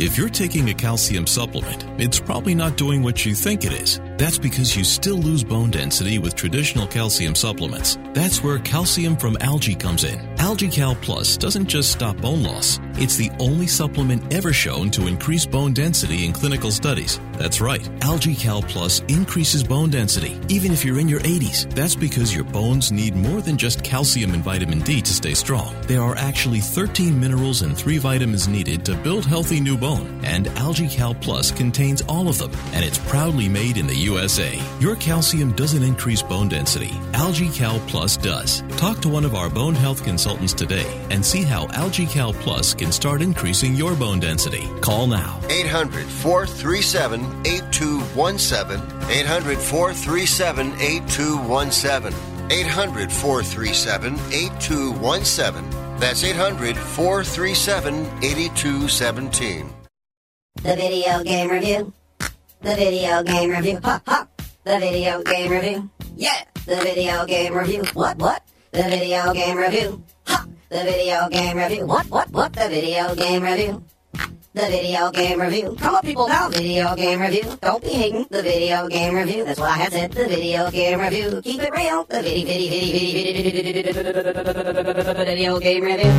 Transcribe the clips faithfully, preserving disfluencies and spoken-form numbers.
If you're taking a calcium supplement, it's probably not doing what you think it is. That's because you still lose bone density with traditional calcium supplements. That's where calcium from algae comes in. AlgaeCal Plus doesn't just stop bone loss. It's the only supplement ever shown to increase bone density in clinical studies. That's right. AlgaeCal Plus increases bone density, even if you're in your eighties. That's because your bones need more than just calcium and vitamin D to stay strong. There are actually thirteen minerals and three vitamins needed to build healthy new bone. And AlgaeCal Plus contains all of them, and it's proudly made in the U S A. Your calcium doesn't increase bone density. AlgaeCal Plus does. Talk to one of our bone health consultants today and see how AlgaeCal Plus can start increasing your bone density. Call now. eight hundred, four three seven, eight two one seven. eight hundred, four three seven, eight two one seven. eight hundred, four three seven, eight two one seven. That's eight hundred, four three seven, eight two one seven. The video game review. The video game review. Ha ha. The video game review. Yeah. The video game review. What what? The video game review. Ha. The video game review. What what what? The video game review. The video game review. Come on, people, now. Video game review. Don't be hating. The video game review. That's what I had said. The video game review. Keep it real. The video, video, video, video, video, video game review.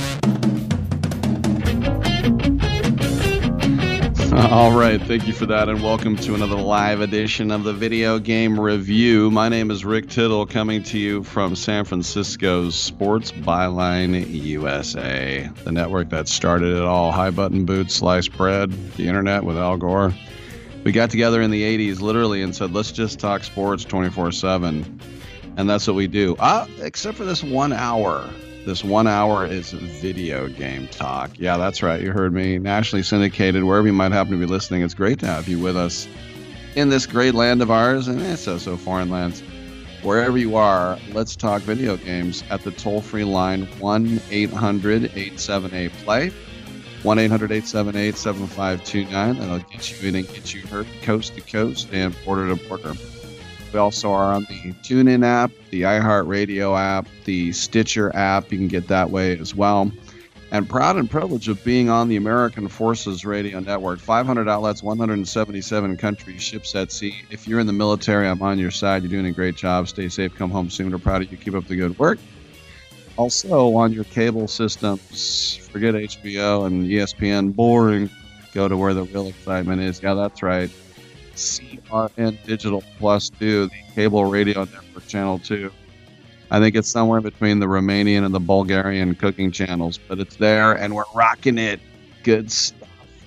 All right, thank you for that, and welcome to another live edition of the Video Game Review. My name is Rick Tittle, coming to you from San Francisco's Sports Byline U S A, the network that started it all. High button boots, sliced bread, the internet with Al Gore. We got together in the eighties, literally, and said, let's just talk sports twenty-four seven, and that's what we do. Ah, except for this one hour. This one hour is video game talk. Yeah, that's right. You heard me. Nationally syndicated, wherever you might happen to be listening. It's great to have you with us in this great land of ours, and it's so, so foreign lands. Wherever you are, let's talk video games at the toll-free line one eight hundred, eight seven eight, play. one eight hundred, eight seven eight, seven five two nine. That'll get you in and get you heard coast to coast and border to border. We also are on the TuneIn app, the iHeartRadio app, the Stitcher app. You can get that way as well. And proud and privileged of being on the American Forces Radio Network. five hundred outlets, one hundred seventy-seven countries, ships at sea. If you're in the military, I'm on your side. You're doing a great job. Stay safe. Come home soon. We're proud of you. Keep up the good work. Also on your cable systems, forget H B O and E S P N. Boring. Go to where the real excitement is. Yeah, that's right. C R N Digital Plus two, the cable radio network channel two. I think it's somewhere between the Romanian and the Bulgarian cooking channels, but it's there and we're rocking it. Good stuff.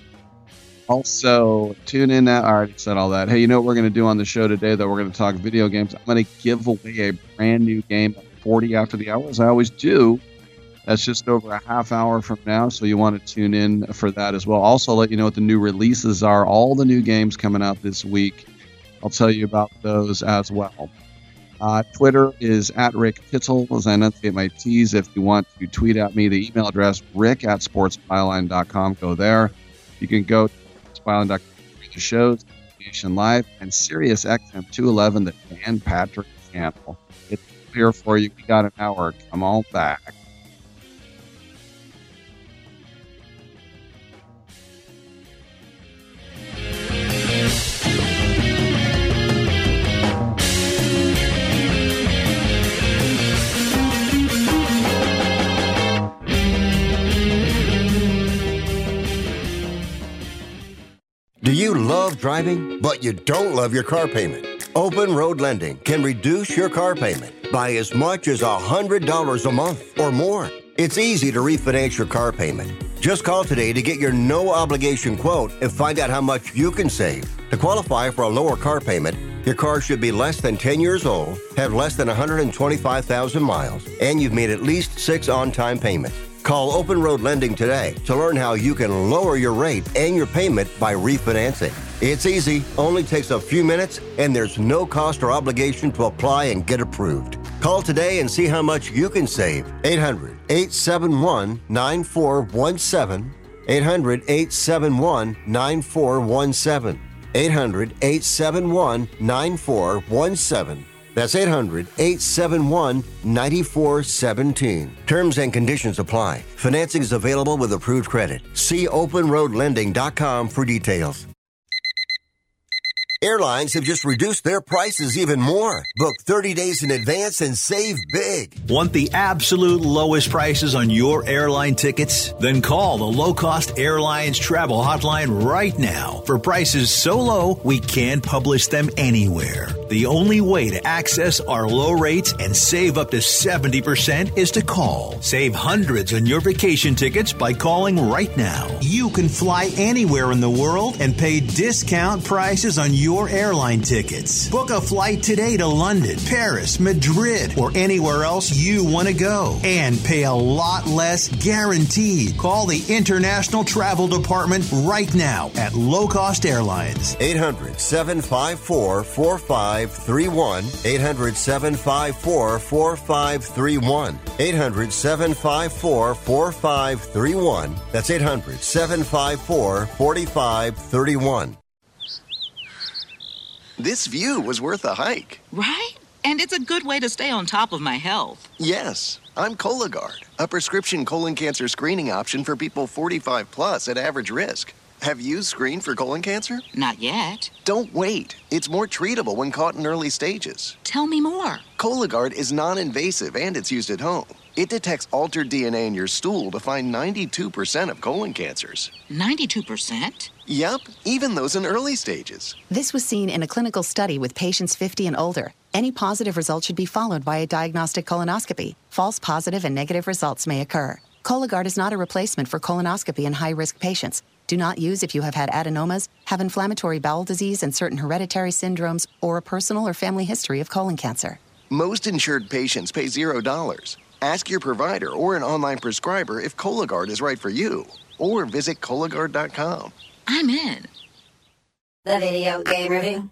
Also, tune in. I already said all that. Hey, you know what we're going to do on the show today, though? We're going to talk video games. I'm going to give away a brand new game at forty after the hour, as I always do. That's just over a half hour from now, so you want to tune in for that as well. Also, let you know what the new releases are. All the new games coming out this week. I'll tell you about those as well. Uh, Twitter is at Rick Tittle, as I enunciate my T's. If you want to tweet at me, the email address, rick at sportsbyline dot com. Go there. You can go to sportsbyline dot com for the shows, Nation Live, and Sirius X M two eleven, the Dan Patrick channel. It's here for you. We got an hour. Come on back. Do you love driving, but you don't love your car payment? Open Road Lending can reduce your car payment by as much as one hundred dollars a month or more. It's easy to refinance your car payment. Just call today to get your no-obligation quote and find out how much you can save. To qualify for a lower car payment, your car should be less than ten years old, have less than one hundred twenty-five thousand miles, and you've made at least six on-time payments. Call Open Road Lending today to learn how you can lower your rate and your payment by refinancing. It's easy, only takes a few minutes, and there's no cost or obligation to apply and get approved. Call today and see how much you can save. eight hundred, eight seven one, nine four one seven. eight hundred, eight seven one, nine four one seven. eight hundred, eight seven one, nine four one seven. That's eight hundred, eight seven one, nine four one seven. Terms and conditions apply. Financing is available with approved credit. See open road lending dot com for details. Airlines have just reduced their prices even more. Book thirty days in advance and save big. Want the absolute lowest prices on your airline tickets? Then call the Low Cost Airlines Travel Hotline right now for prices so low we can't publish them anywhere. The only way to access our low rates and save up to seventy percent is to call. Save hundreds on your vacation tickets by calling right now. You can fly anywhere in the world and pay discount prices on your airline tickets. Book a flight today to London, Paris, Madrid, or anywhere else you want to go. And pay a lot less guaranteed. Call the International Travel Department right now at Low Cost Airlines. eight hundred, seven five four, four five three one. eight hundred, seven five four, four five three one. eight hundred, seven five four, four five three one. That's eight hundred, seven five four, four five three one. This view was worth a hike. Right? And it's a good way to stay on top of my health. Yes, I'm Cologuard, a prescription colon cancer screening option for people forty-five plus at average risk. Have you screened for colon cancer? Not yet. Don't wait. It's more treatable when caught in early stages. Tell me more. Cologuard is non-invasive and it's used at home. It detects altered D N A in your stool to find ninety-two percent of colon cancers. ninety-two percent? Yep, even those in early stages. This was seen in a clinical study with patients fifty and older. Any positive result should be followed by a diagnostic colonoscopy. False positive and negative results may occur. Cologuard is not a replacement for colonoscopy in high-risk patients. Do not use if you have had adenomas, have inflammatory bowel disease and certain hereditary syndromes, or a personal or family history of colon cancer. Most insured patients pay zero dollars. Ask your provider or an online prescriber if Cologuard is right for you, or visit Cologuard dot com. I'm in. The video game review.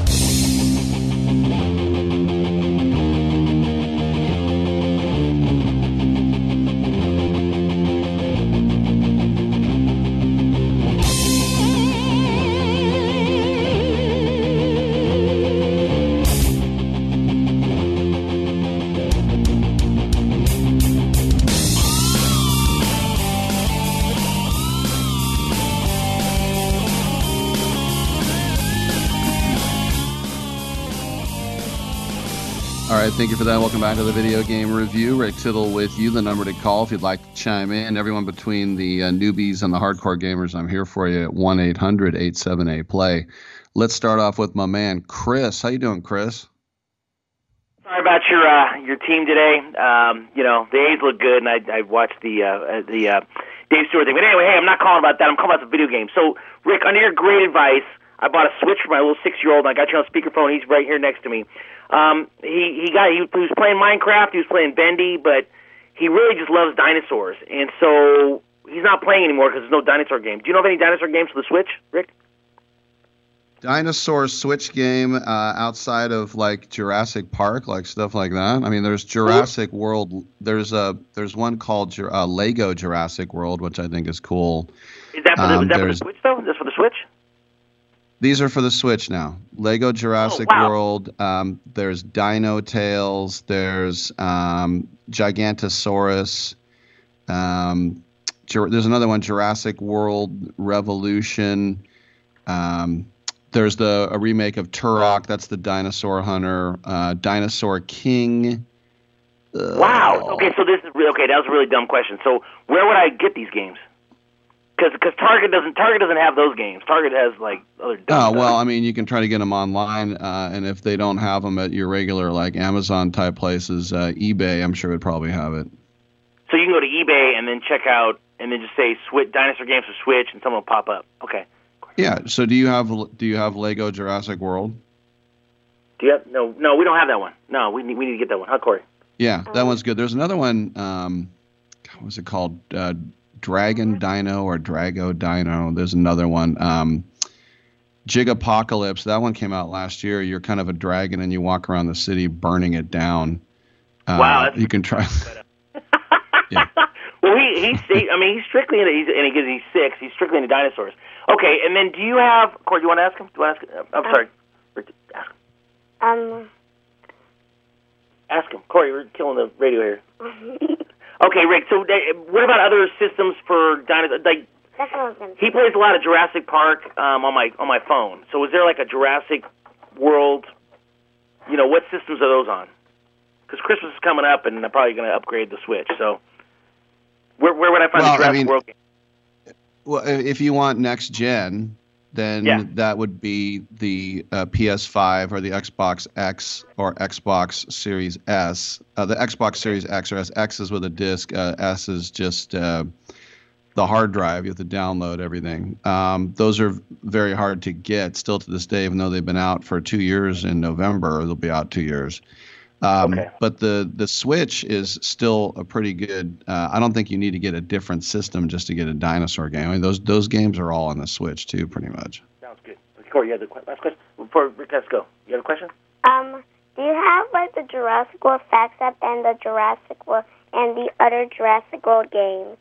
All right, thank you for that. Welcome back to the Video Game Review. Rick Tittle with you. The number to call if you'd like to chime in. Everyone between the uh, newbies and the hardcore gamers, I'm here for you at one eight hundred, eight seven eight, play. Let's start off with my man, Chris. How you doing, Chris? Sorry about your uh, your team today. Um, you know, the A's look good, and I, I watched the uh, the uh, Dave Stewart thing. But anyway, hey, I'm not calling about that. I'm calling about the video game. So, Rick, under your great advice, I bought a Switch for my little six-year-old, and I got you on speakerphone. He's right here next to me. Um, he he got he was playing Minecraft, he was playing Bendy, but he really just loves dinosaurs, and so he's not playing anymore because there's no dinosaur game. Do you know of any dinosaur games for the Switch, Rick? Dinosaur Switch game uh, outside of like Jurassic Park, like stuff like that. I mean, there's Jurassic World. There's a there's one called uh, Lego Jurassic World, which I think is cool. Is that for the, um, is that for the Switch though? Is this for the Switch? These are for the Switch now. Lego Jurassic oh, wow. World. Um, there's Dino Tales. There's um, Gigantosaurus. Um, Jur- there's another one, Jurassic World Revolution. Um, there's the a remake of Turok. That's the Dinosaur Hunter. Uh, Dinosaur King. Ugh. Wow. Okay, so this is really, okay. That was a really dumb question. So where would I get these games? Because Target doesn't Target doesn't have those games. Target has like other. Oh well, I mean, you can try to get them online, uh, and if they don't have them at your regular like Amazon type places, uh, eBay, I'm sure would probably have it. So you can go to eBay and then check out, and then just say Switch dinosaur games for Switch, and someone will pop up. Okay. Yeah. So do you have do you have Lego Jurassic World? Do you have, no, no, we don't have that one. No, we need we need to get that one. Huh, Corey? Yeah, that one's good. There's another one. Um, what was it called? Uh, Dragon Dino or Drago Dino. There's another one. Um, Jigapocalypse. That one came out last year. You're kind of a dragon and you walk around the city burning it down. Uh, wow. That's you can try. Yeah. Well, he he's he, I mean he's strictly into he's and he he's six. He's strictly into dinosaurs. Okay, and then do you have Corey? Do you want to ask him? Do you want to ask? I'm sorry. Ask him. Um, Ask him. Corey, we're killing the radio here. Okay, Rick, so they, what about other systems for dinosaurs? Like, he plays a lot of Jurassic Park um, on my on my phone. So is there like a Jurassic World, you know, what systems are those on? Because Christmas is coming up, and I'm probably going to upgrade the Switch. So where where would I find well, the Jurassic I mean, World game? Well, if you want next gen, then Yeah. that would be the uh, P S five or the Xbox X or Xbox Series S. Uh, the Xbox Series X or S. X is with a disc. Uh, S is just uh, the hard drive. You have to download everything. Um, those are very hard to get still to this day, even though they've been out for two years in November. They'll be out two years. Um, Okay. But the, the Switch is still a pretty good. Uh, I don't think you need to get a different system just to get a dinosaur game. I mean, those those games are all on the Switch too, pretty much. Sounds good. Corey, you had the qu- last question? Before Rick has to go. You have a question? Um, do you have like the Jurassic World Facts app and the Jurassic World and the other Jurassic World games?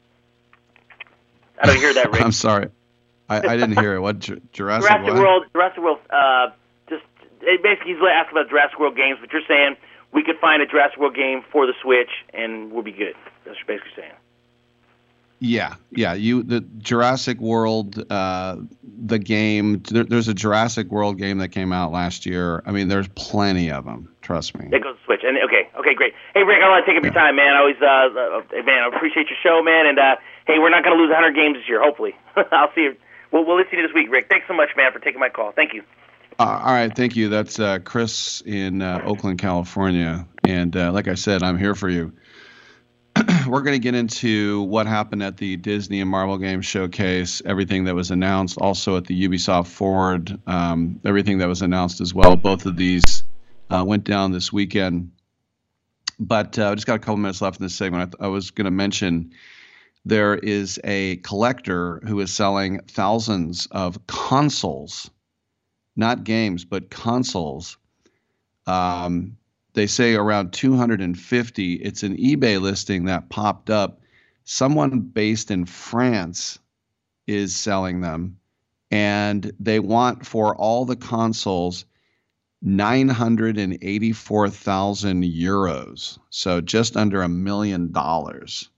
I don't hear that, Rick. I'm sorry, I, I didn't hear it. What Ju- Jurassic, Jurassic what? World, Jurassic World, uh, just, it basically he's asking about Jurassic World games, but you're saying we could find a Jurassic World game for the Switch and we'll be good. That's what you're basically saying. Yeah, yeah. You the Jurassic World, uh, the game. There, there's a Jurassic World game that came out last year. I mean, there's plenty of them. Trust me. That goes to Switch. And okay, okay, great. Hey, Rick, I don't want to take up your time, man. I always, uh, uh, man, I appreciate your show, man. And uh, hey, we're not going to lose one hundred games this year, hopefully. I'll see you. We'll, we'll listen to you this week, Rick. Thanks so much, man, for taking my call. Thank you. Uh, all right, thank you. That's uh, Chris in uh, Oakland, California. And uh, like I said, I'm here for you. We're going to get into what happened at the Disney and Marvel Games Showcase, everything that was announced, also at the Ubisoft Forward, um, everything that was announced as well. Both of these uh, went down this weekend. But I uh, just got a couple minutes left in this segment. I, th- I was going to mention there is a collector who is selling thousands of consoles, not games, but consoles. Um, they say around two hundred fifty. It's an eBay listing that popped up. Someone based in France is selling them, and they want for all the consoles nine hundred eighty-four thousand euros. So just under a million dollars.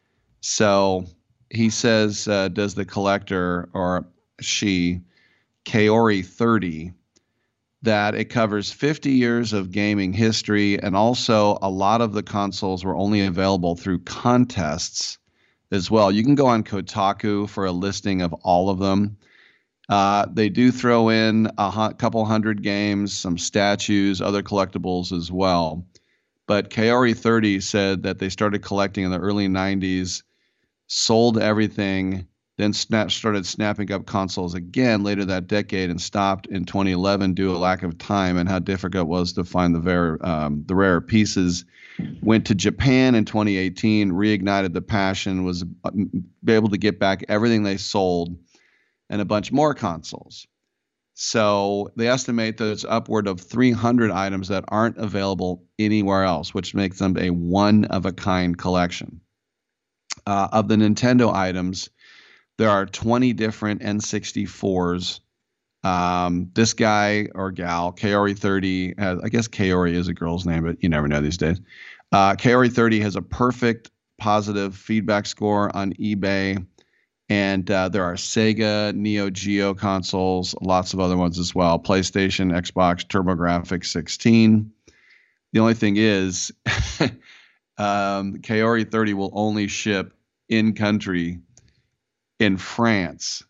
So he says, uh, does the collector or she, Kaori thirty, that it covers fifty years of gaming history, and also a lot of the consoles were only available through contests as well. You can go on Kotaku for a listing of all of them. Uh, they do throw in a hu- couple hundred games, some statues, other collectibles as well. But Kaori thirty said that they started collecting in the early nineties, sold everything, then snap, started snapping up consoles again later that decade and stopped in twenty eleven due to a lack of time and how difficult it was to find the, ver- um, the rare pieces. Went to Japan in twenty eighteen, reignited the passion, was able to get back everything they sold and a bunch more consoles. So they estimate that it's upward of three hundred items that aren't available anywhere else, which makes them a one-of-a-kind collection. Uh, of the Nintendo items, there are twenty different N sixty-fours. Um, this guy or gal, Kaori thirty, has, I guess Kaori is a girl's name, but you never know these days. Uh, Kaori thirty has a perfect positive feedback score on eBay. And uh, there are Sega, Neo Geo consoles, lots of other ones as well. PlayStation, Xbox, TurboGrafx sixteen. The only thing is, um, Kaori thirty will only ship in country in France,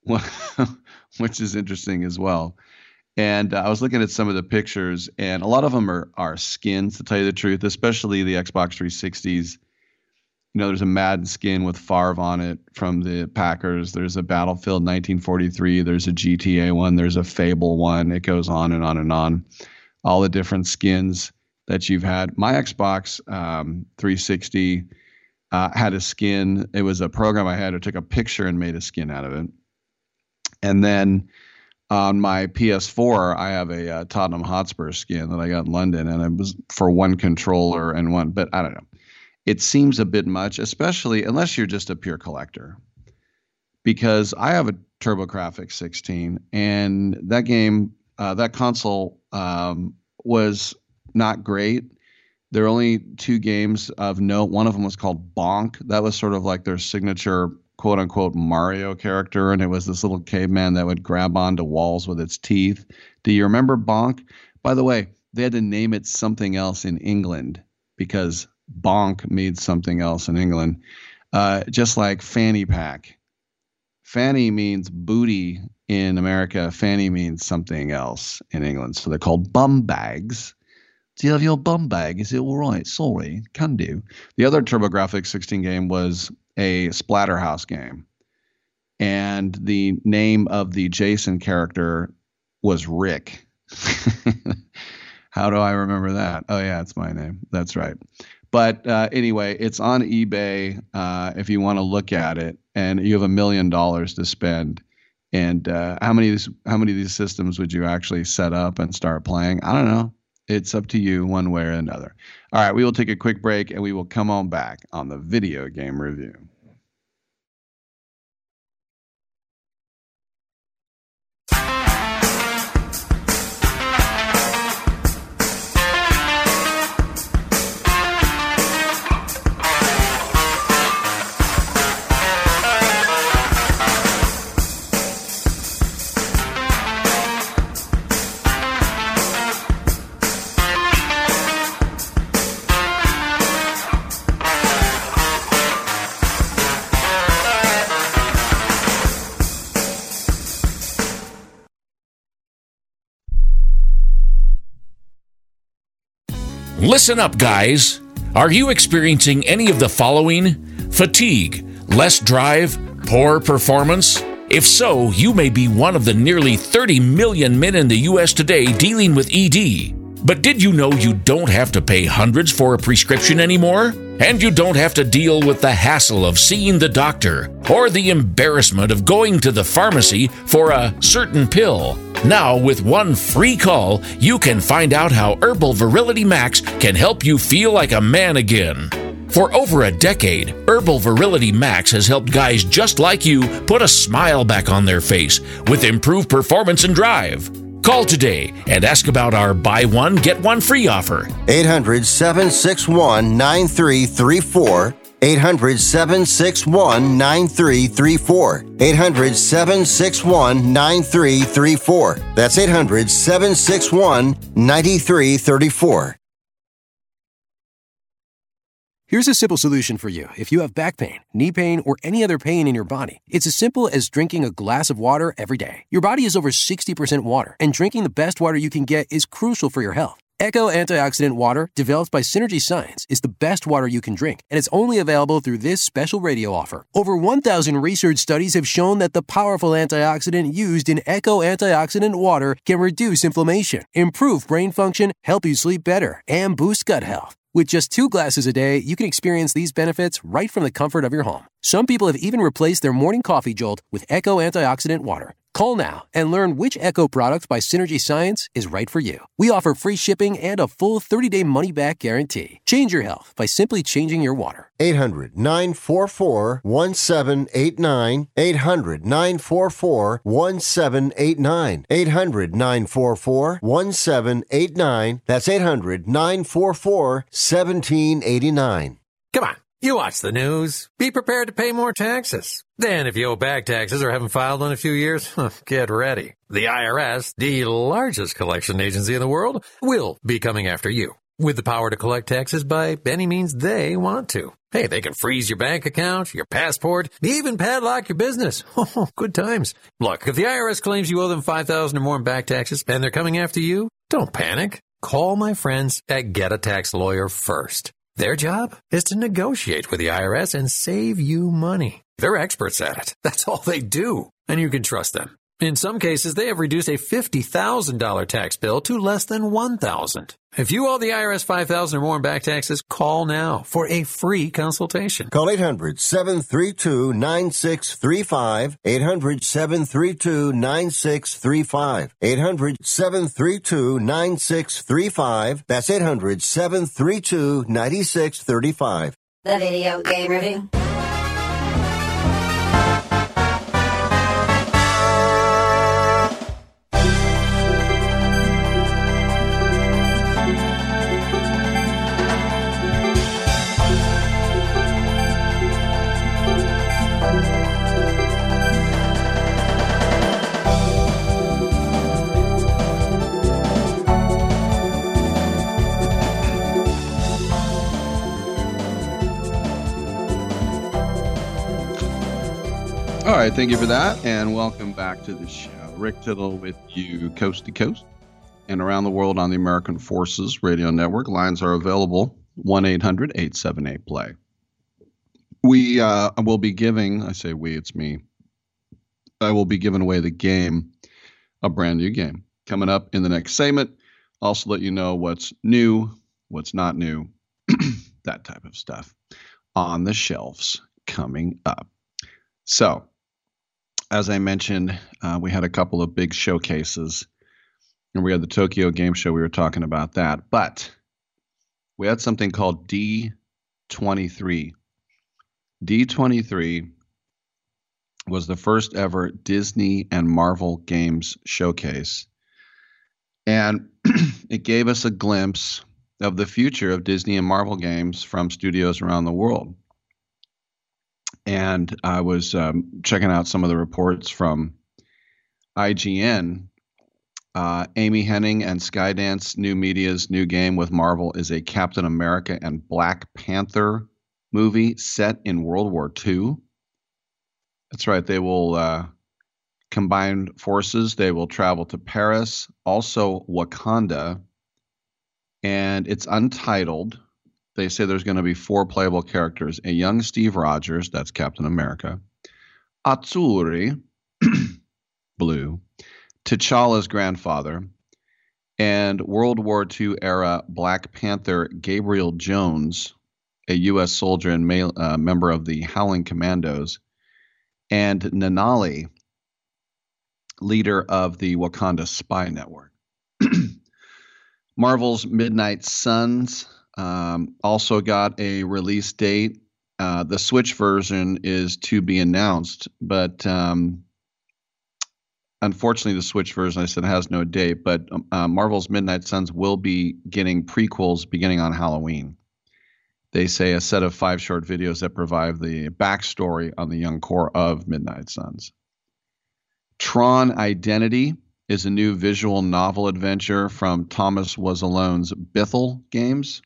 which is interesting as well. And uh, I was looking at some of the pictures, and a lot of them are, are skins, to tell you the truth, especially the Xbox three sixties. You know, there's a Madden skin with Favre on it from the Packers. There's a Battlefield nineteen forty-three. There's a G T A one. There's a Fable one. It goes on and on and on. All the different skins that you've had. My Xbox um, three sixty uh, had a skin. It was a program I had. I took a picture and made a skin out of it. And then on my P S four, I have a uh, Tottenham Hotspur skin that I got in London, and it was for one controller and one. But I don't know. It seems a bit much, especially unless you're just a pure collector, because I have a TurboGrafx sixteen, and that game, uh, that console um, was not great. There are only two games of note. One of them was called Bonk. That was sort of like their signature quote unquote Mario character. And it was this little caveman that would grab onto walls with its teeth. Do you remember Bonk? By the way, they had to name it something else in England because bonk means something else in England. Uh, just like fanny pack. Fanny means booty in America. Fanny means something else in England. So they're called bum bags. Do you have your bum bag? Is it all right? Sorry, can do. The other TurboGrafx sixteen game was a Splatterhouse game. And the name of the Jason character was Rick. How do I remember that? Oh, yeah, it's my name. That's right. But uh, anyway, it's on eBay uh, if you want to look at it. And you have a million dollars to spend. And uh, how many of these, how many of these systems would you actually set up and start playing? I don't know. It's up to you one way or another. All right, we will take a quick break and we will come on back on the video game review. Listen up, guys. Are you experiencing any of the following? Fatigue, less drive, poor performance? If so, you may be one of the nearly thirty million men in the U S today dealing with E D. But did you know you don't have to pay hundreds for a prescription anymore? And you don't have to deal with the hassle of seeing the doctor or the embarrassment of going to the pharmacy for a certain pill. Now, with one free call, you can find out how Herbal Virility Max can help you feel like a man again. For over a decade, Herbal Virility Max has helped guys just like you put a smile back on their face with improved performance and drive. Call today and ask about our buy one, get one free offer. eight hundred, seven six one, nine three three four. eight hundred, seven six one, nine three three four. eight hundred, seven six one, nine three three four. That's eight hundred, seven six one, nine three three four. Here's a simple solution for you if you have back pain, knee pain, or any other pain in your body. It's as simple as drinking a glass of water every day. Your body is over sixty percent water, and drinking the best water you can get is crucial for your health. Echo Antioxidant Water, developed by Synergy Science, is the best water you can drink, and it's only available through this special radio offer. Over one thousand research studies have shown that the powerful antioxidant used in Echo Antioxidant Water can reduce inflammation, improve brain function, help you sleep better, and boost gut health. With just two glasses a day, you can experience these benefits right from the comfort of your home. Some people have even replaced their morning coffee jolt with Echo Antioxidant Water. Call now and learn which Echo product by Synergy Science is right for you. We offer free shipping and a full thirty-day money-back guarantee. Change your health by simply changing your water. eight hundred, nine four four, one seven eight nine. eight hundred, nine four four, one seven eight nine. eight hundred, nine four four, one seven eight nine. That's eight hundred, nine four four, one seven eight nine. Come on. You watch the news. Be prepared to pay more taxes. Then if you owe back taxes or haven't filed in a few years, get ready. The I R S, the largest collection agency in the world, will be coming after you with the power to collect taxes by any means they want to. Hey, they can freeze your bank account, your passport, even padlock your business. Oh, good times. Look, if the I R S claims you owe them five thousand dollars or more in back taxes and they're coming after you, don't panic. Call my friends at Get a Tax Lawyer first. Their job is to negotiate with the I R S and save you money. They're experts at it. That's all they do. And you can trust them. In some cases, they have reduced a fifty thousand dollars tax bill to less than one thousand dollars. If you owe the I R S five thousand dollars or more in back taxes, call now for a free consultation. Call eight hundred, seven three two, nine six three five. eight hundred, seven three two, nine six three five. eight hundred, seven three two, nine six three five. That's eight hundred, seven three two, nine six three five. The Video Game Review. All right, thank you for that, and welcome back to the show. Rick Tittle with you coast to coast and around the world on the American Forces Radio Network. Lines are available, one eight hundred eight seven eight play. We uh, will be giving, I say we, it's me, I will be giving away the game, a brand new game, coming up in the next segment. Also let you know what's new, what's not new, that type of stuff on the shelves coming up. So, as I mentioned, uh, we had a couple of big showcases, and we had the Tokyo Game Show. We were talking about that, but we had something called D twenty-three. D twenty-three was the first ever Disney and Marvel Games showcase, and it gave us a glimpse of the future of Disney and Marvel games from studios around the world. And I was um, checking out some of the reports from I G N. Uh, Amy Hennig and Skydance New Media's new game with Marvel is a Captain America and Black Panther movie set in World War Two. That's right. They will uh, combine forces. They will travel to Paris, also Wakanda. And it's untitled. They say there's going to be four playable characters: a young Steve Rogers, that's Captain America, Atsuri, blue, T'Challa's grandfather, and World War Two era Black Panther Gabriel Jones, a U S soldier and male, uh, member of the Howling Commandos, and Nanali, leader of the Wakanda Spy Network. Marvel's Midnight Suns Um, also got a release date. Uh, the Switch version is to be announced, but um, unfortunately the Switch version, I said, has no date, but uh, Marvel's Midnight Suns will be getting prequels beginning on Halloween. They say a set of five short videos that provide the backstory on the young core of Midnight Suns. Tron Identity is a new visual novel adventure from Thomas Wazzalone's Bithell Games.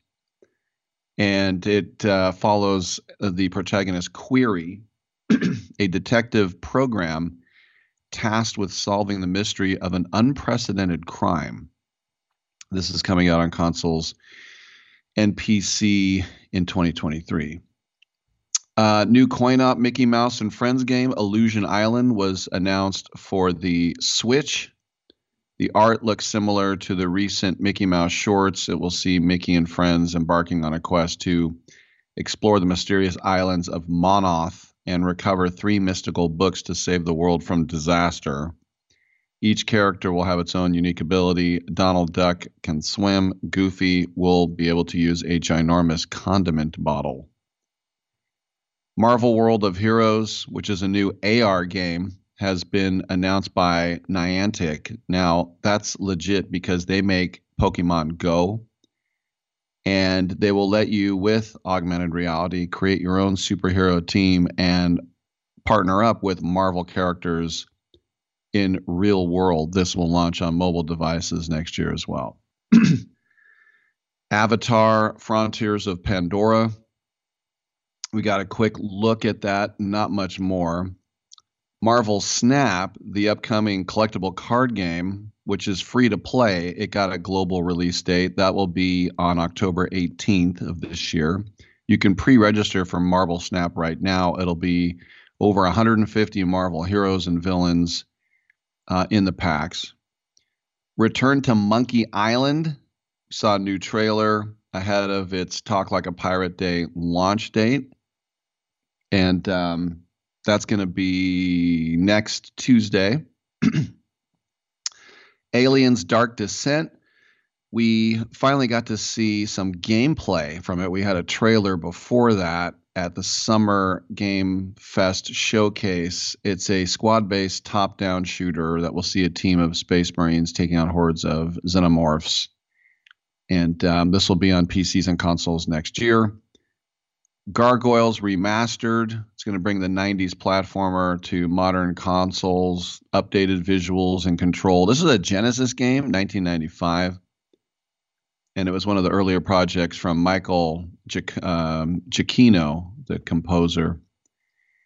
And it uh, follows the protagonist Query, a detective program tasked with solving the mystery of an unprecedented crime. This is coming out on consoles and P C in twenty twenty-three. Uh, new coin-op Mickey Mouse and Friends game, Illusion Island, was announced for the Switch. The art looks similar to the recent Mickey Mouse shorts. It will see Mickey and friends embarking on a quest to explore the mysterious islands of Monoth and recover three mystical books to save the world from disaster. Each character will have its own unique ability. Donald Duck can swim. Goofy will be able to use a ginormous condiment bottle. Marvel World of Heroes, which is a new A R game, has been announced by Niantic. Now, that's legit because they make Pokemon Go, and they will let you, with augmented reality, create your own superhero team and partner up with Marvel characters in real world. This will launch on mobile devices next year as well. Avatar Frontiers of Pandora. We got a quick look at that, not much more. Marvel Snap, the upcoming collectible card game, which is free to play, it got a global release date. That will be on October eighteenth of this year. You can pre-register for Marvel Snap right now. It'll be over one hundred fifty Marvel heroes and villains uh, in the packs. Return to Monkey Island. Saw a new trailer ahead of its Talk Like a Pirate Day launch date. And um, that's going to be next Tuesday. Aliens Dark Descent. We finally got to see some gameplay from it. We had a trailer before that at the Summer Game Fest showcase. It's a squad-based top-down shooter that will see a team of Space Marines taking out hordes of xenomorphs. And um, this will be on P Cs and consoles next year. Gargoyles Remastered. It's going to bring the nineties platformer to modern consoles, updated visuals and control. This is a Genesis game, nineteen ninety-five. And it was one of the earlier projects from Michael Giac- um, Giacchino, the composer.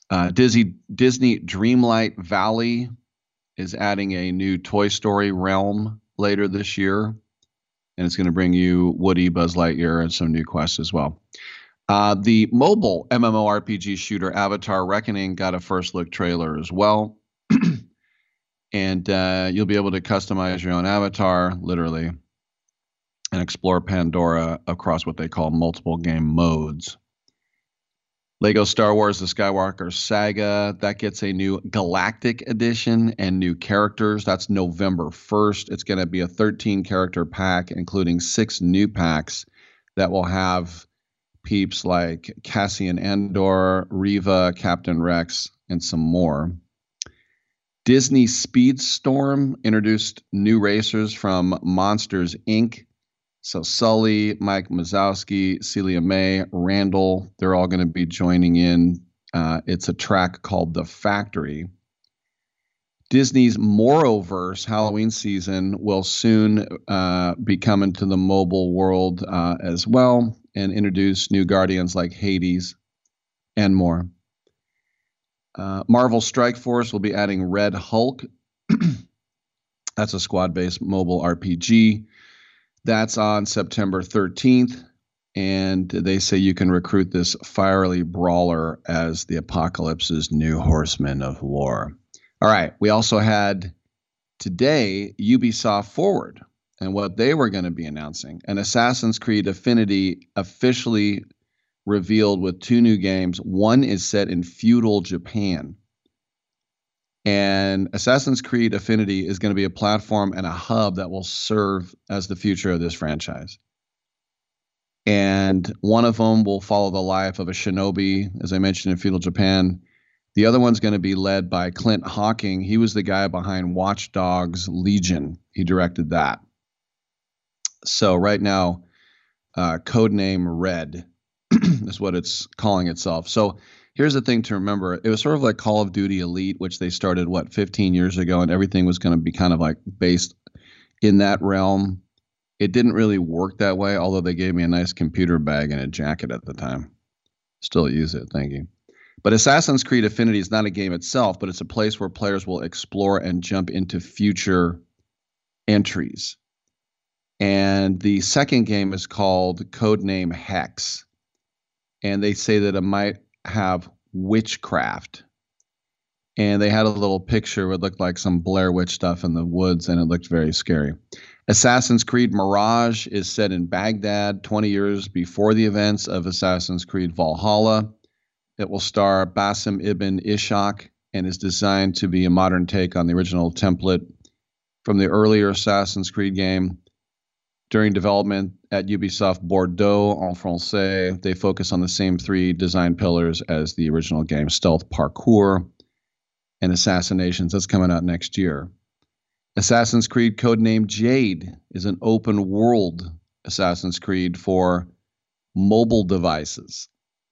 Uh, Disney Disney Dreamlight Valley is adding a new Toy Story realm later this year, and it's going to bring you Woody, Buzz Lightyear, and some new quests as well. Uh, the mobile MMORPG shooter Avatar Reckoning got a first look trailer as well, and uh, you'll be able to customize your own avatar, literally, and explore Pandora across what they call multiple game modes. Lego Star Wars The Skywalker Saga, that gets a new Galactic Edition and new characters. That's November first. It's going to be a thirteen character pack, including six new packs that will have peeps like Cassian Andor, Reva, Captain Rex, and some more. Disney Speedstorm introduced new racers from Monsters, Incorporated. So Sully, Mike Wazowski, Celia May, Randall, they're all going to be joining in. Uh, it's a track called The Factory. Disney's Moroverse Halloween season will soon uh, be coming to the mobile world uh, as well, and introduce new Guardians like Hades and more. Uh, Marvel Strike Force will be adding Red Hulk. That's a squad-based mobile R P G. That's on September thirteenth, and they say you can recruit this fiery brawler as the Apocalypse's new horseman of war. All right, we also had today Ubisoft Forward, and what they were going to be announcing. And Assassin's Creed Affinity officially revealed with two new games. One is set in feudal Japan. And Assassin's Creed Affinity is going to be a platform and a hub that will serve as the future of this franchise. And one of them will follow the life of a shinobi, as I mentioned, in feudal Japan. The other one's going to be led by Clint Hawking. He was the guy behind Watch Dogs Legion. He directed that. So right now, uh, codename Red is what it's calling itself. So here's the thing to remember. It was sort of like Call of Duty Elite, which they started, what, fifteen years ago, and everything was going to be kind of like based in that realm. It didn't really work that way, although they gave me a nice computer bag and a jacket at the time. Still use it, thank you. But Assassin's Creed Affinity is not a game itself, but it's a place where players will explore and jump into future entries. And the second game is called Codename Hex. And they say that it might have witchcraft. And they had a little picture. It looked like some Blair Witch stuff in the woods, and it looked very scary. Assassin's Creed Mirage is set in Baghdad, twenty years before the events of Assassin's Creed Valhalla. It will star Basim Ibn Ishaq and is designed to be a modern take on the original template from the earlier Assassin's Creed game. During development at Ubisoft Bordeaux en français, they focus on the same three design pillars as the original game: stealth, parkour, and assassinations. That's coming out next year. Assassin's Creed Codename Jade is an open world Assassin's Creed for mobile devices.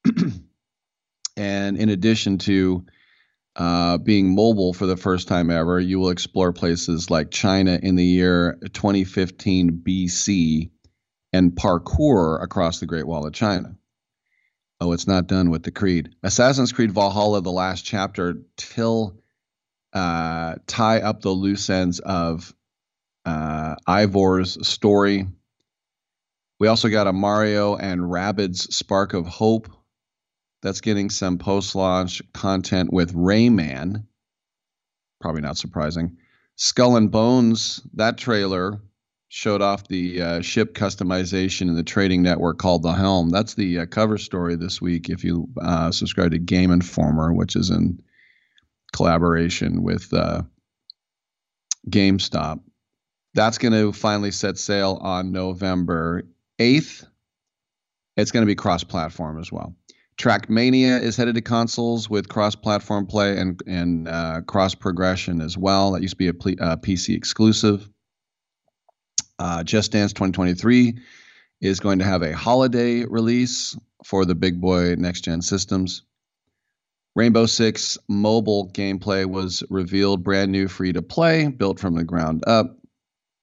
And in addition to uh, being mobile for the first time ever, you will explore places like China in the year twenty fifteen B C and parkour across the Great Wall of China. Oh, it's not done with the Creed. Assassin's Creed Valhalla, the last chapter, till uh, tie up the loose ends of uh, Ivor's story. We also got a Mario and Rabbids Spark of Hope. That's getting some post-launch content with Rayman. Probably not surprising. Skull and Bones, that trailer showed off the uh, ship customization in the trading network called The Helm. That's the uh, cover story this week if you uh, subscribe to Game Informer, which is in collaboration with uh, GameStop. That's going to finally set sail on November eighth. It's going to be cross-platform as well. Trackmania is headed to consoles with cross-platform play and, and uh, cross-progression as well. That used to be a ple- uh, P C exclusive. Uh, Just Dance twenty twenty-three is going to have a holiday release for the big boy next-gen systems. Rainbow Six mobile gameplay was revealed, brand new free-to-play, built from the ground up.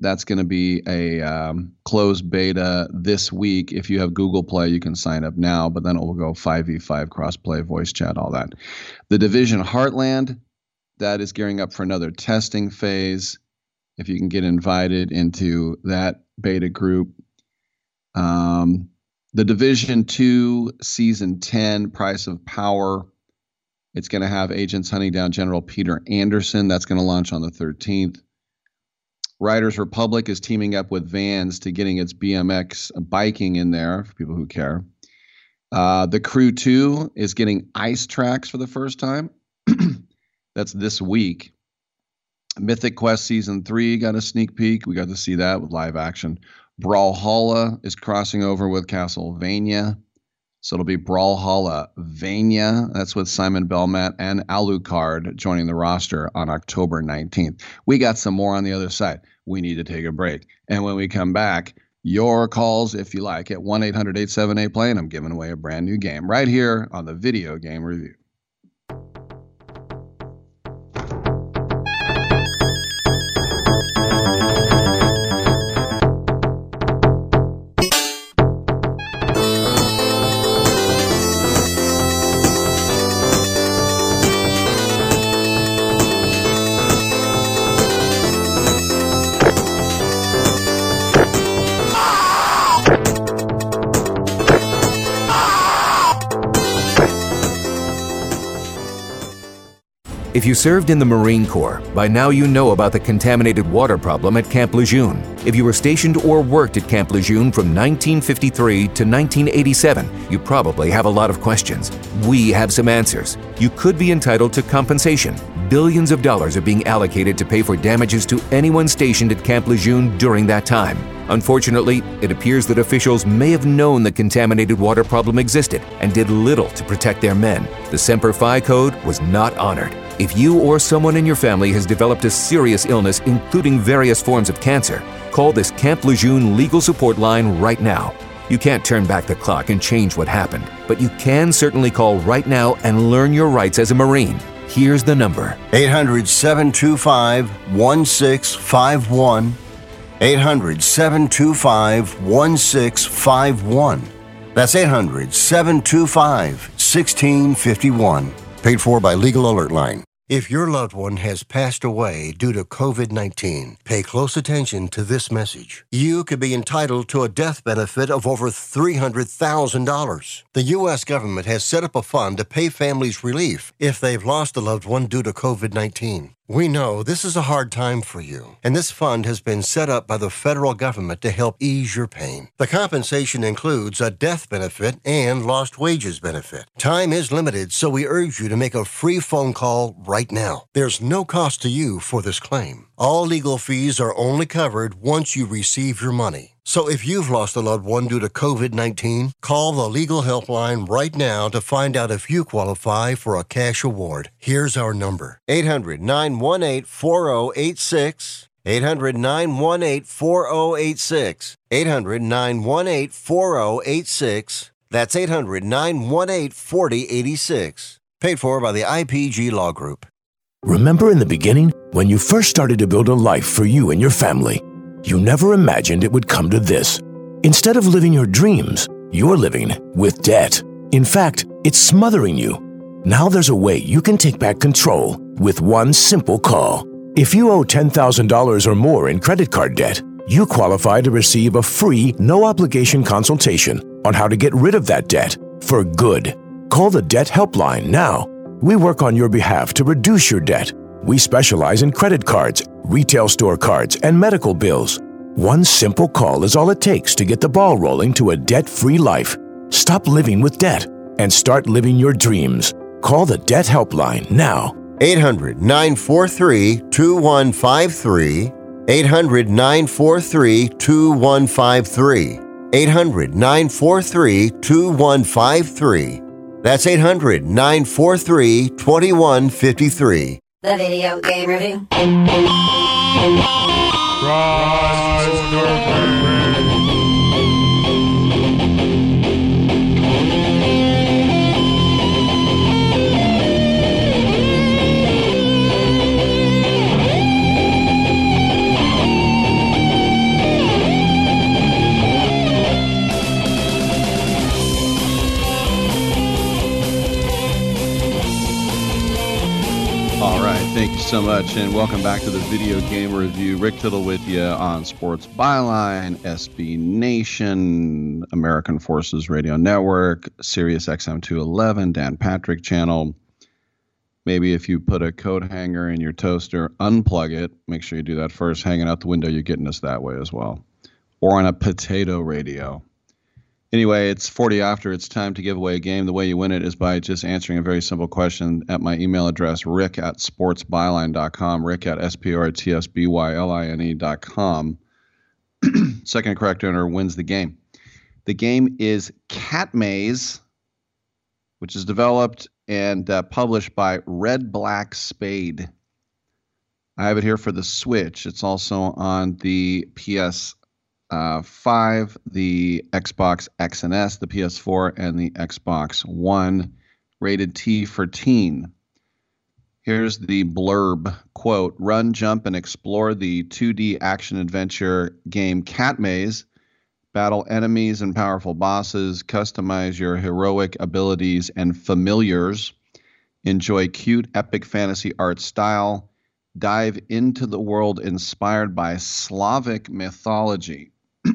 That's going to be a um, closed beta this week. If you have Google Play, you can sign up now, but then it will go five v five, cross-play, voice chat, all that. The Division Heartland, that is gearing up for another testing phase. If you can get invited into that beta group. Um, the Division two, Season ten, Price of Power. It's going to have agents hunting down General Peter Anderson. That's going to launch on the thirteenth. Riders Republic is teaming up with Vans to getting its B M X biking in there for people who care. Uh, the Crew two is getting ice tracks for the first time. That's this week. Mythic Quest Season three got a sneak peek. We got to see that with live action. Brawlhalla is crossing over with Castlevania. So it'll be Brawlhalla Vania. That's with Simon Belmont and Alucard joining the roster on October nineteenth. We got some more on the other side. We need to take a break. And when we come back, your calls, if you like, at one eight hundred eight seven eight play, and I'm giving away a brand new game right here on the Video Game Review. If you served in the Marine Corps, by now you know about the contaminated water problem at Camp Lejeune. If you were stationed or worked at Camp Lejeune from nineteen fifty-three to nineteen eighty-seven, you probably have a lot of questions. We have some answers. You could be entitled to compensation. Billions of dollars are being allocated to pay for damages to anyone stationed at Camp Lejeune during that time. Unfortunately, it appears that officials may have known the contaminated water problem existed and did little to protect their men. The Semper Fi code was not honored. If you or someone in your family has developed a serious illness, including various forms of cancer, call this Camp Lejeune legal support line right now. You can't turn back the clock and change what happened, but you can certainly call right now and learn your rights as a Marine. Here's the number. eight hundred, seven two five, one six five one. eight hundred, seven two five, one six five one. That's eight hundred, seven two five, one six five one. Paid for by Legal Alert Line. If your loved one has passed away due to COVID nineteen, pay close attention to this message. You could be entitled to a death benefit of over three hundred thousand dollars. The U S government has set up a fund to pay families relief if they've lost a loved one due to COVID nineteen. We know this is a hard time for you, and this fund has been set up by the federal government to help ease your pain. The compensation includes a death benefit and lost wages benefit. Time is limited, so we urge you to make a free phone call right now. There's no cost to you for this claim. All legal fees are only covered once you receive your money. So if you've lost a loved one due to COVID nineteen, call the legal helpline right now to find out if you qualify for a cash award. Here's our number. eight hundred, nine one eight, four oh eight six. eight hundred, nine one eight, four oh eight six. eight hundred, nine one eight, four oh eight six. That's eight hundred, nine one eight, four oh eight six. Paid for by the I P G Law Group. Remember in the beginning, when you first started to build a life for you and your family? You never imagined it would come to this. Instead of living your dreams, you're living with debt. In fact, it's smothering you. Now there's a way you can take back control with one simple call. If you owe ten thousand dollars or more in credit card debt, you qualify to receive a free, no-obligation consultation on how to get rid of that debt for good. Call the Debt Helpline now. We work on your behalf to reduce your debt. We specialize in credit cards, retail store cards, and medical bills. One simple call is all it takes to get the ball rolling to a debt-free life. Stop living with debt and start living your dreams. Call the Debt Helpline now. eight hundred, nine four three, two one five three. eight hundred, nine four three, two one five three. eight hundred, nine four three, two one five three. That's eight hundred, nine four three, two one five three. The Video Game Review. Thank you so much, and welcome back to the Video Game Review. Rick Tittle with you on Sports Byline, S B Nation, American Forces Radio Network, Sirius X M two eleven, Dan Patrick Channel. Maybe if you put a coat hanger in your toaster, unplug it. Make sure you do that first. Hanging out the window, you're getting us that way as well. Or on a potato radio. Anyway, it's forty after. It's time to give away a game. The way you win it is by just answering a very simple question at my email address, rick at sportsbyline dot com, rick at S P O R T S B Y L I N E dot com. Second correct owner wins the game. The game is Cat Maze, which is developed and uh, published by Red Black Spade. I have it here for the Switch. It's also on the P S Uh, five, the Xbox X and S, the P S four, and the Xbox One, rated T for teen. Here's the blurb, quote, run, jump, and explore the two D action-adventure game Cat Maze, battle enemies and powerful bosses, customize your heroic abilities and familiars, enjoy cute, epic fantasy art style, dive into the world inspired by Slavic mythology.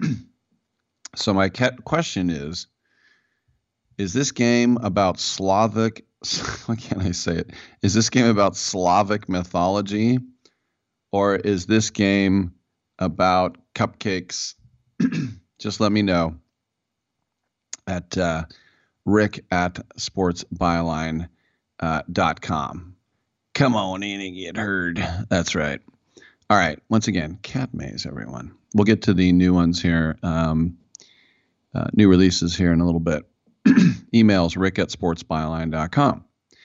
So my question is, is this game about Slavic, how can I say it? Is this game about Slavic mythology, or is this game about cupcakes? Just let me know at uh, rick at sportsbyline dot com. Come on in and get heard. That's right. All right. Once again, Cat Maze, everyone. We'll get to the new ones here, um, uh, new releases here in a little bit. Emails, rick at sportsbyline dot com.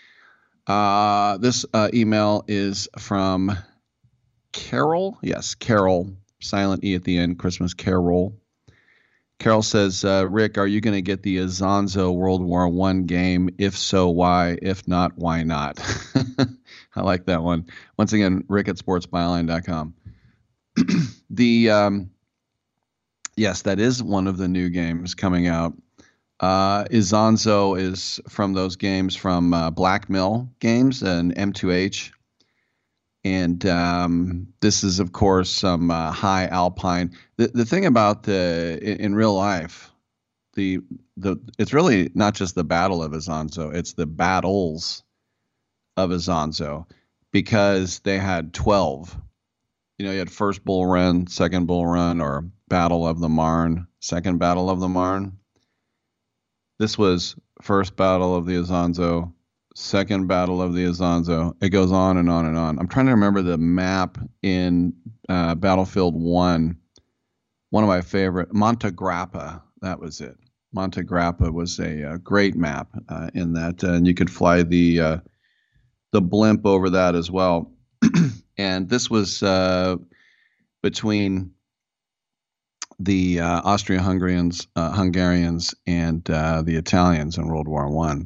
Uh, this uh, email is from Carol. Yes, Carol, silent E at the end, Christmas Carol. Carol says, uh, Rick, are you going to get the Azonzo World War One game? If so, why? If not, why not? I like that one. Once again, rick at sportsbyline dot com. The um, yes, that is one of the new games coming out. Uh, Izanzo is from those games from uh, Black Mill Games and M two H, and um, this is of course some uh, high alpine. The the thing about the in, in real life, the the it's really not just the Battle of Izanzo; it's the battles of Izanzo, because they had twelve. You know, you had first Bull Run, second Bull Run, or Battle of the Marne, second Battle of the Marne. This was first Battle of the Izanzo, second Battle of the Izanzo. It goes on and on and on. I'm trying to remember the map in uh, Battlefield one. One of my favorite, Monte Grappa. That was it. Monte Grappa was a, a great map uh, in that, uh, and you could fly the uh, the blimp over that as well. And this was uh, between the uh, Austro-Hungarians, uh, Hungarians, and uh, the Italians in World War One.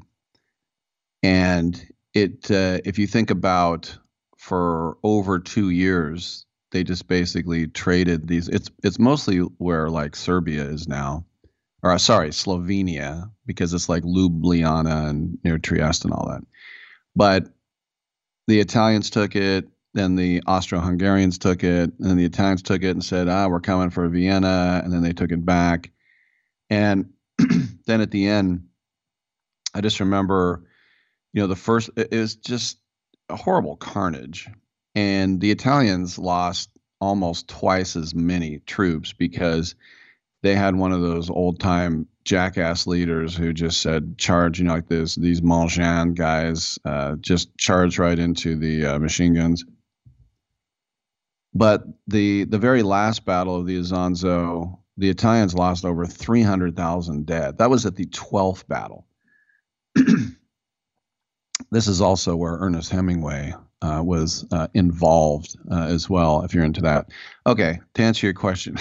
And it, uh, if you think about, for over two years, they just basically traded these. It's it's mostly where like Serbia is now, or uh, sorry, Slovenia, because it's like Ljubljana and near Trieste and all that. But the Italians took it. Then the Austro-Hungarians took it, and then the Italians took it and said, ah, we're coming for Vienna, and then they took it back. And then at the end, I just remember, you know, the first, it was just a horrible carnage. And the Italians lost almost twice as many troops because they had one of those old-time jackass leaders who just said, charge, you know, like this, these Maljan guys uh, just charged right into the uh, machine guns. But the the very last battle of the Izanzo, the Italians lost over three hundred thousand dead. That was at the twelfth battle. This is also where Ernest Hemingway uh, was uh, involved uh, as well, if you're into that. Okay, to answer your question.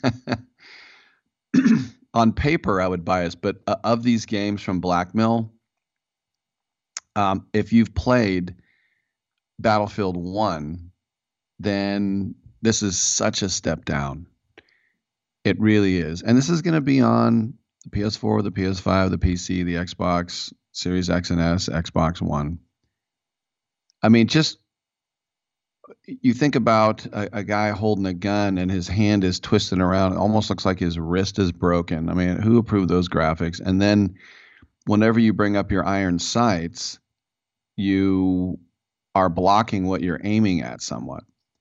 On paper, I would buy this, but uh, of these games from Black Mill, um, if you've played Battlefield one, then this is such a step down. It really is. And this is going to be on the P S four, the P S five, the P C, the Xbox Series X and S, Xbox One. I mean, just you think about a, a guy holding a gun and his hand is twisting around. It almost looks like his wrist is broken. I mean, who approved those graphics? And then whenever you bring up your iron sights, you are blocking what you're aiming at somewhat.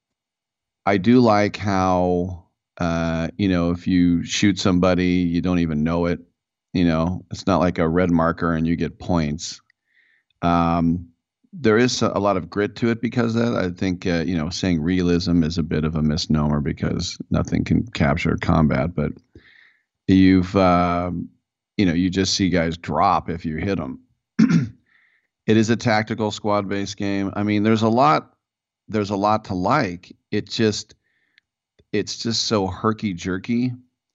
I do like how, uh, you know, if you shoot somebody, you don't even know it. You know, it's not like a red marker and you get points. Um, there is a lot of grit to it because of that. I think, uh, you know, saying realism is a bit of a misnomer because nothing can capture combat. But you've, uh, you know, you just see guys drop if you hit them. It is a tactical squad-based game. I mean, there's a lot, there's a lot to like. It just, it's just so herky-jerky.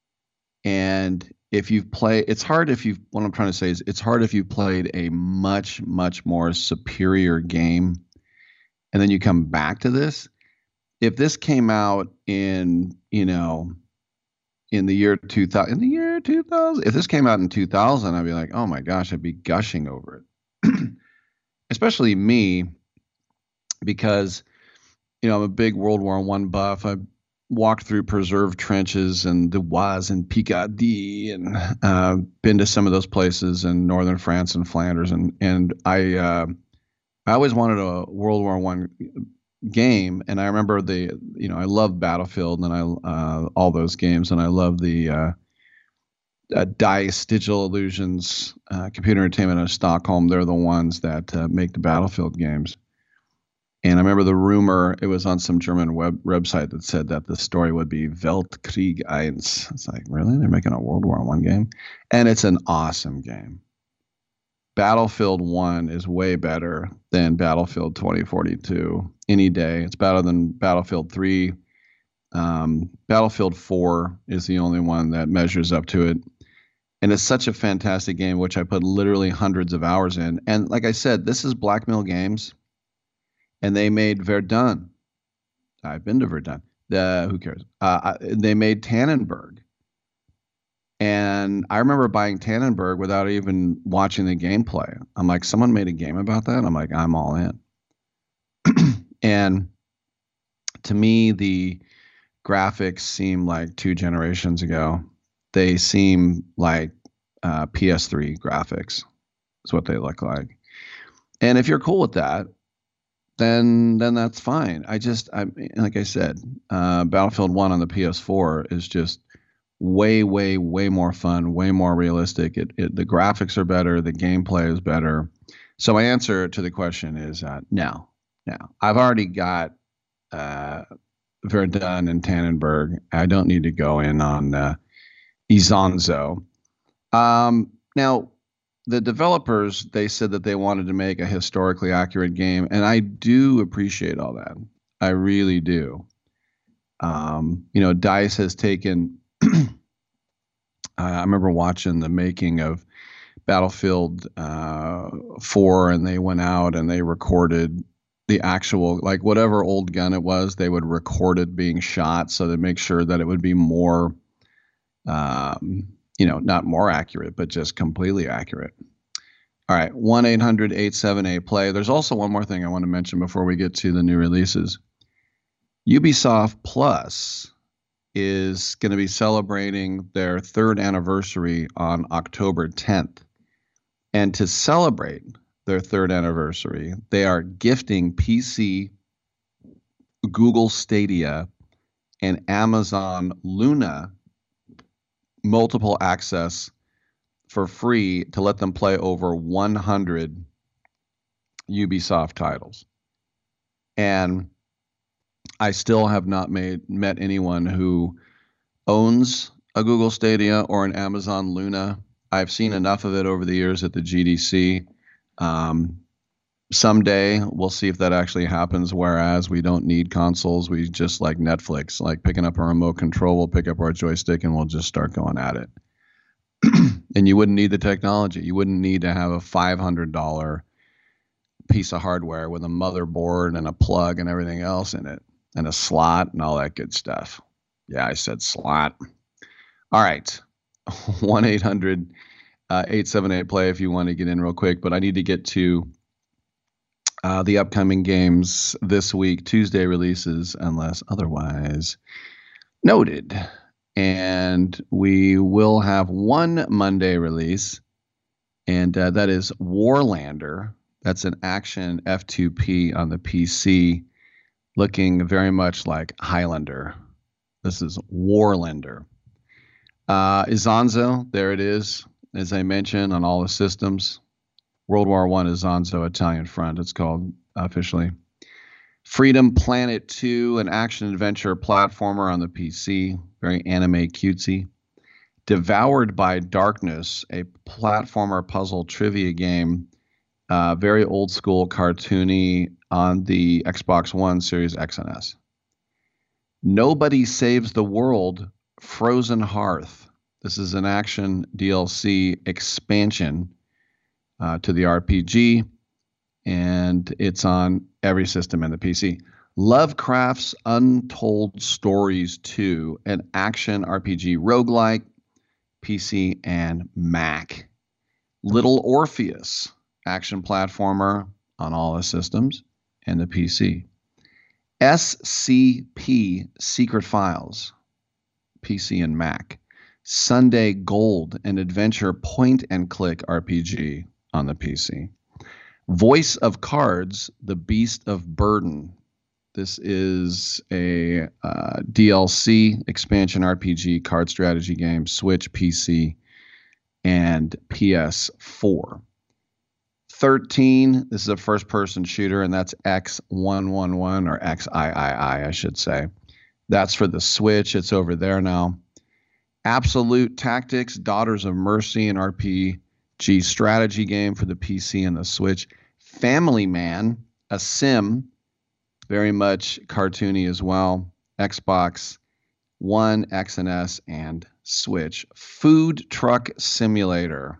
And if you've played, it's hard if you've, what I'm trying to say is it's hard if you've played a much, much more superior game and then you come back to this. If this came out in, you know, in the year two thousand, in the year two thousand, if this came out in two thousand, I'd be like, oh my gosh, I'd be gushing over it. Especially me, because, you know, I'm a big World War One buff. I walked through preserved trenches and the Oise and Picardy and uh, been to some of those places in northern France and Flanders. And and I uh, I always wanted a World War One game. And I remember the, you know, I love Battlefield and I uh, all those games. And I love the uh, uh, DICE, Digital Illusions, uh, Computer Entertainment of Stockholm. They're the ones that uh, make the Battlefield games. And I remember the rumor, it was on some German web website that said that the story would be Weltkrieg one. It's like, really? They're making a World War One game? And it's an awesome game. Battlefield one is way better than Battlefield twenty forty-two any day. It's better than Battlefield three. Um, Battlefield four is the only one that measures up to it. And it's such a fantastic game, which I put literally hundreds of hours in. And like I said, this is Blackmill Games. And they made Verdun. I've been to Verdun. Uh, who cares? Uh, they made Tannenberg. And I remember buying Tannenberg without even watching the gameplay. I'm like, someone made a game about that? I'm like, I'm all in. And to me, the graphics seem like two generations ago. They seem like uh, P S three graphics. Is what they look like. And if you're cool with that, then then that's fine. I just, I like I said, uh, Battlefield one on the P S four is just way, way, way more fun, way more realistic. It, it the graphics are better, the gameplay is better. So my answer to the question is uh, no, no. I've already got uh, Verdun and Tannenberg. I don't need to go in on uh, Isonzo. Um, now. The developers, they said that they wanted to make a historically accurate game, and I do appreciate all that. I really do. Um, you know, DICE has taken. I remember watching the making of Battlefield uh, four, and they went out and they recorded the actual, like whatever old gun it was, they would record it being shot, so they make sure that it would be more. Um, You know, not more accurate, but just completely accurate. All right, one eight hundred eight seven eight play. There's also one more thing I want to mention before we get to the new releases. Ubisoft Plus is going to be celebrating their third anniversary on October tenth. And to celebrate their third anniversary, they are gifting P C, Google Stadia, and Amazon Luna multiple access for free to let them play over one hundred Ubisoft titles. And I still have not made met anyone who owns a Google Stadia or an Amazon Luna. I've seen enough of it over the years at the G D C. Um, someday we'll see if that actually happens, whereas we don't need consoles. We just, like Netflix, like picking up a remote control, we'll pick up our joystick and we'll just start going at it. And you wouldn't need the technology. You wouldn't need to have a five hundred dollars piece of hardware with a motherboard and a plug and everything else in it, and a slot and all that good stuff. Yeah, I said slot. All right. one eight hundred eight seven eight play if you want to get in real quick, but I need to get to uh, the upcoming games this week, Tuesday releases, unless otherwise noted. And we will have one Monday release, and uh, that is Warlander. That's an action F two P on the P C, looking very much like Highlander. This is Warlander. Uh, Isonzo, there it is, as I mentioned, on all the systems. World War One Isonzo Italian Front, it's called officially. Freedom Planet two, an action-adventure platformer on the P C, very anime cutesy. Devoured by Darkness, a platformer puzzle trivia game, uh, very old-school, cartoony, on the Xbox One, Series X and S. Nobody Saves the World, Frozen Hearth. This is an action D L C expansion uh, to the R P G, and it's on every system in the P C. Lovecraft's Untold Stories two, an action R P G roguelike, P C and Mac. Little Orpheus, action platformer on all the systems and the P C. S C P Secret Files, P C and Mac. Sunday Gold, an adventure point-and-click R P G on the P C. Voice of Cards, The Beast of Burden. This is a uh, D L C expansion R P G card strategy game, Switch, P C, and P S four. thirteen, this is a first-person shooter, and that's X one one one, or X I I I, I should say. That's for the Switch. It's over there now. Absolute Tactics, Daughters of Mercy, an R P G strategy game for the P C and the Switch. Family Man, a sim, very much cartoony as well. Xbox One, X and S, and Switch. Food Truck Simulator.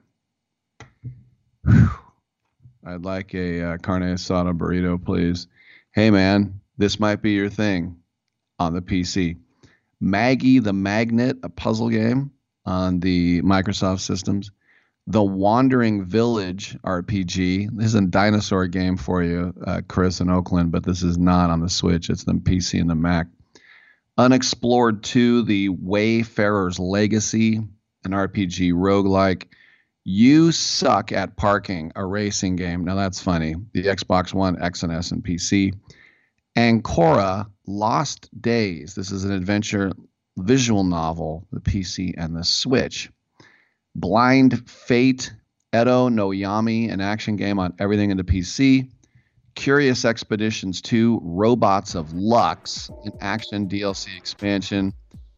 Whew. I'd like a uh, carne asada burrito, please. Hey, man, this might be your thing on the P C. Maggie the Magnet, a puzzle game on the Microsoft systems. The Wandering Village R P G. This is a dinosaur game for you, uh, Chris in Oakland, but this is not on the Switch. It's the P C and the Mac. Unexplored two, The Wayfarer's Legacy, an R P G roguelike. You Suck at Parking, a racing game. Now that's funny. The Xbox One, X and S, and P C. Ancora Lost Days. This is an adventure visual novel, the P C and the Switch. Blind Fate, Edo no Yami, an action game on everything in the P C. Curious Expeditions two, Robots of Lux, an action D L C expansion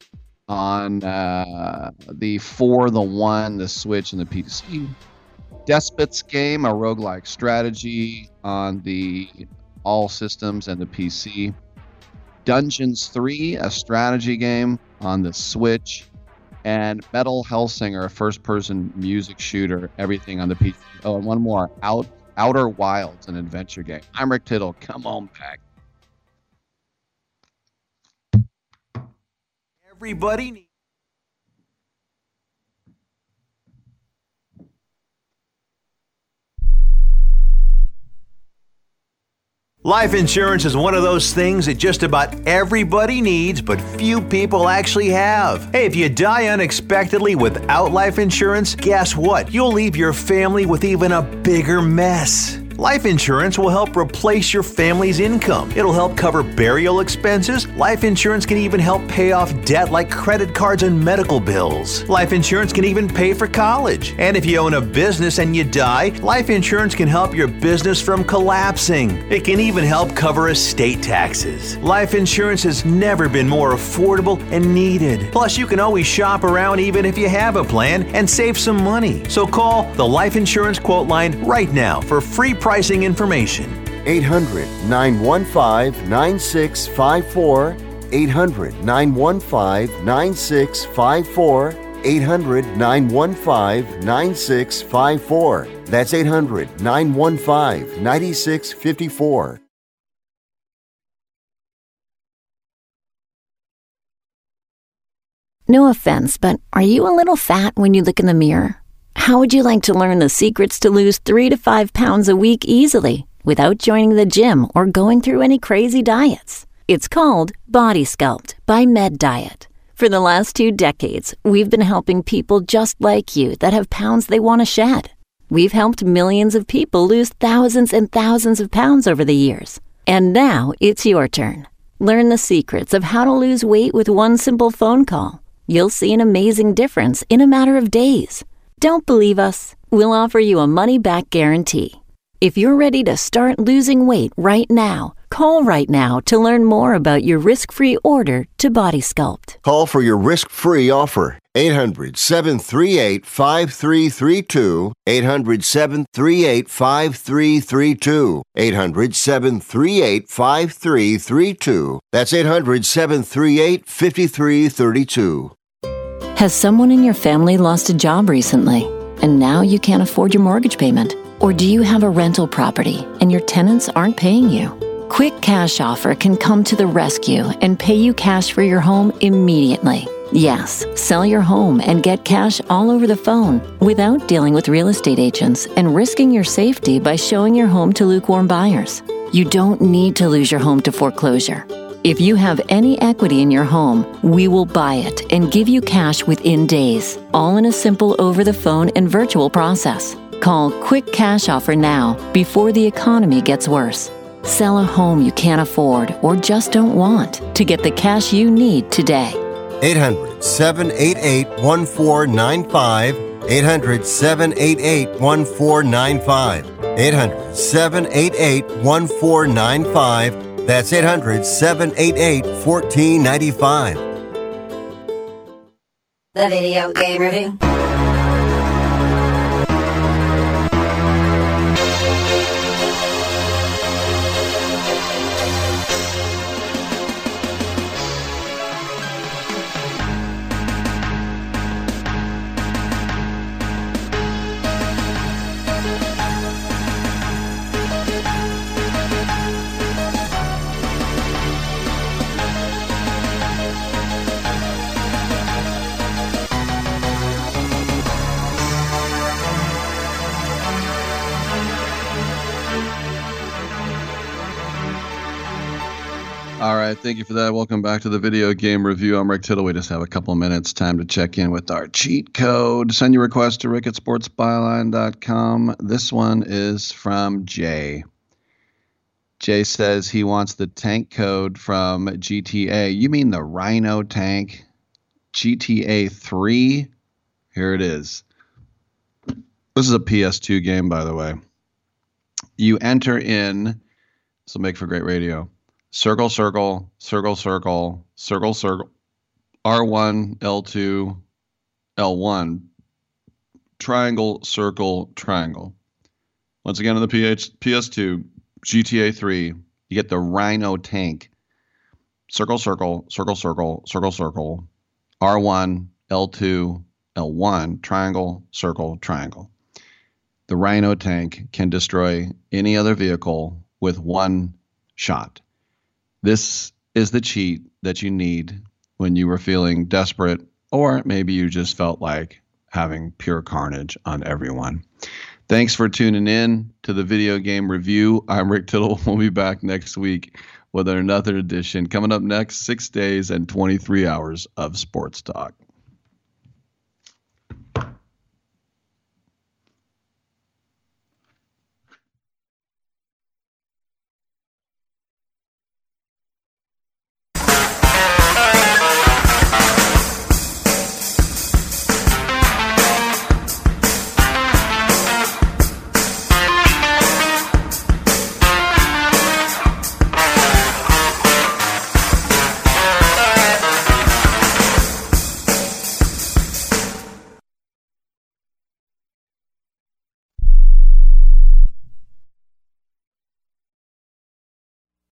on uh, the four, the one, the Switch, and the P C. Despot's Game, a roguelike strategy on the all systems and the P C. Dungeons three, a strategy game on the Switch. And Metal Hellsinger, a first-person music shooter, everything on the P C. Oh, and one more, Out Outer Wilds, an adventure game. I'm Rick Tittle. Come on back. Everybody needs. Life insurance is one of those things that just about everybody needs, but few people actually have. Hey, if you die unexpectedly without life insurance, guess what? You'll leave your family with even a bigger mess. Life insurance will help replace your family's income. It'll help cover burial expenses. Life insurance can even help pay off debt like credit cards and medical bills. Life insurance can even pay for college. And if you own a business and you die, life insurance can help your business from collapsing. It can even help cover estate taxes. Life insurance has never been more affordable and needed. Plus, you can always shop around even if you have a plan and save some money. So call the Life Insurance Quote Line right now for free pricing information. eight hundred, nine one five, nine six five four. eight hundred, nine one five, nine six five four. eight hundred, nine one five, nine six five four. That's eight hundred, nine one five, nine six five four. No offense, but are you a little fat when you look in the mirror? How would you like to learn the secrets to lose three to five pounds a week easily without joining the gym or going through any crazy diets? It's called Body Sculpt by Med Diet. For the last two decades, we've been helping people just like you that have pounds they want to shed. We've helped millions of people lose thousands and thousands of pounds over the years. And now it's your turn. Learn the secrets of how to lose weight with one simple phone call. You'll see an amazing difference in a matter of days. Don't believe us? We'll offer you a money-back guarantee. If you're ready to start losing weight right now, call right now to learn more about your risk-free order to Body Sculpt. Call for your risk-free offer. eight hundred, seven three eight, five three three two. eight hundred, seven three eight, five three three two. eight hundred, seven three eight, five three three two. That's eight hundred, seven three eight, five three three two. Has someone in your family lost a job recently, and now you can't afford your mortgage payment? Or do you have a rental property and your tenants aren't paying you? Quick Cash Offer can come to the rescue and pay you cash for your home immediately. Yes, sell your home and get cash all over the phone without dealing with real estate agents and risking your safety by showing your home to lukewarm buyers. You don't need to lose your home to foreclosure. If you have any equity in your home, we will buy it and give you cash within days, all in a simple over-the-phone and virtual process. Call Quick Cash Offer now before the economy gets worse. Sell a home you can't afford or just don't want to get the cash you need today. eight hundred, seven eight eight, one four nine five. eight hundred, seven eight eight, one four nine five. eight hundred, seven eight eight, one four nine five. That's eight hundred, seven eight eight, one four nine five. The Video Game Review. All right, thank you for that. Welcome back to the Video Game Review. I'm Rick Tittle. We just have a couple minutes time to check in with our cheat code. Send your request to rick at sports byline dot com. This one is from Jay. Jay says he wants the tank code from G T A. You mean the Rhino tank? G T A three? Here it is. This is a P S two game, by the way. You enter in, this will make for great radio. Circle, circle, circle, circle, circle, circle, R one, L two, L one, triangle, circle, triangle. Once again, on the P H, P S two, G T A three, you get the Rhino tank. Circle, circle, circle, circle, circle, circle, R one, L two, L one, triangle, circle, triangle. The Rhino tank can destroy any other vehicle with one shot. This is the cheat that you need when you were feeling desperate, or maybe you just felt like having pure carnage on everyone. Thanks for tuning in to the Video Game Review. I'm Rick Tittle. We'll be back next week with another edition. Coming up next, six days and twenty-three hours of sports talk.